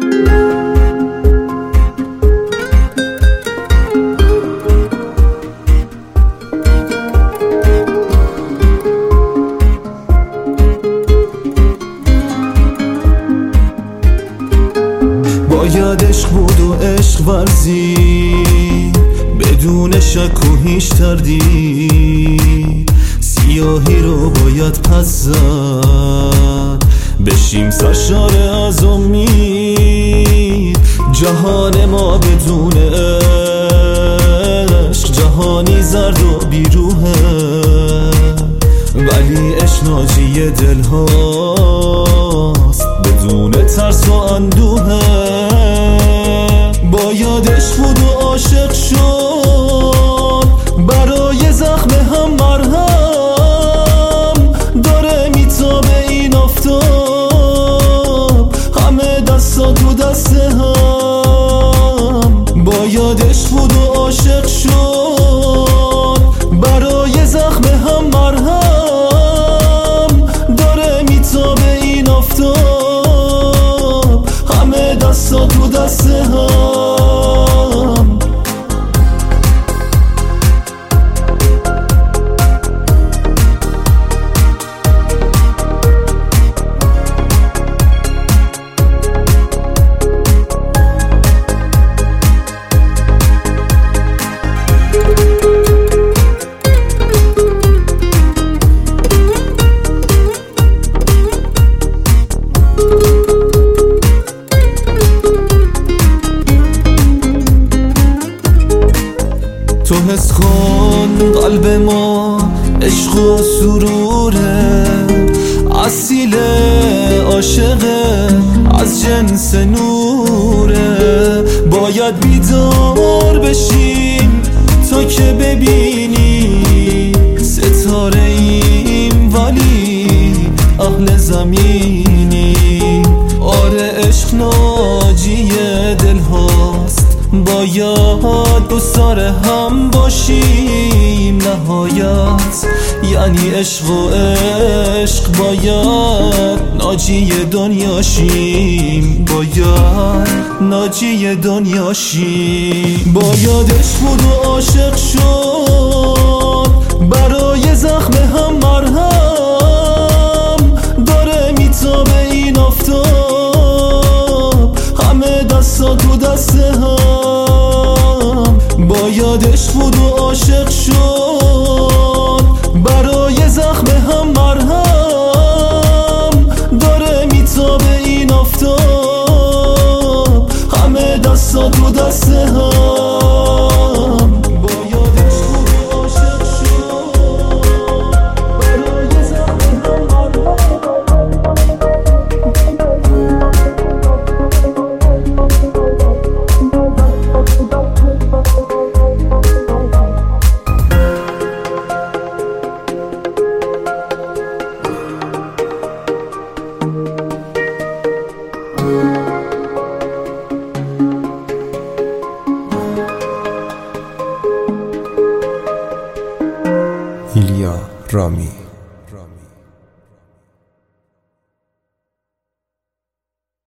باید عشق بود و عشق ورزی بدون شک و هیچ تردید، سیاهی رو باید پس زد، بشیم سرشار از امید. جهان ما بدون عشق جهانی زرد و بیروحه، ولی عشق ناجی دل هاست بدون ترس و اندوهه. باید عشق بود و عاشق شد، برای زخم هم مرهم داره میتابه این آفتاب، همه دستا تو دست هم. باید عشق بود و عاشق شد، برای زخم هم مرهم داره میتابه این آفتاب، همه دستا تو دست هم. تو حس کن قلب ما عشق و سروره، اصیل عاشقه از جنس نوره. باید بیدار بشیم تا که ببینی ستاره ایم ولی اهل زمینی. آره عشق ناجی دل هاست، باید دوستار هم باشیم نهایت، یعنی عشق و عشق باید ناجی دنیاشیم، باید ناجی دنیاشیم. باید عشق بود و عاشق شد، برای زخم هم مرهم داره میتابه این آفتاب، همه دستا تو دست هم. باید عشق بود و عاشق شد، برای زخم هم مرهم داره میتابه این آفتاب، همه دستا تو دست هم. ایلیا رامی